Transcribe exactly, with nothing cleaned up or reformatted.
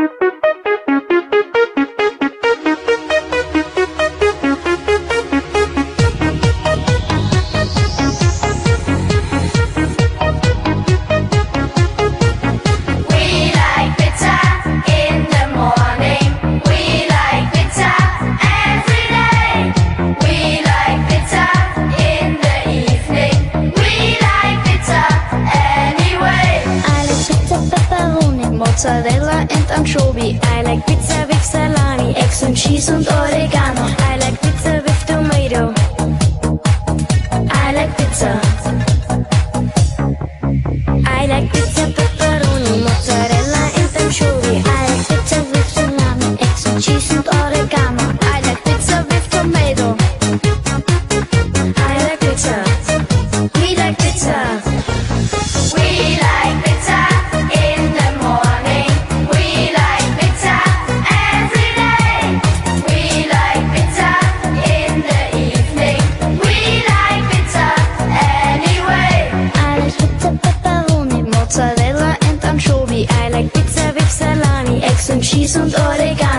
Mozzarella and anchovy. I like pizza with salami, eggs and cheese and oregano. I like pizza with tomato. I like pizza. I like pizza, pepperoni, mozzarella and anchovy. I like pizza with salami, eggs and cheese and oregano. I like pizza with tomato. I like pizza. We like pizza. We like pizza. Mozzarella and anchovy. I like pizza with salami, eggs and cheese and oregano.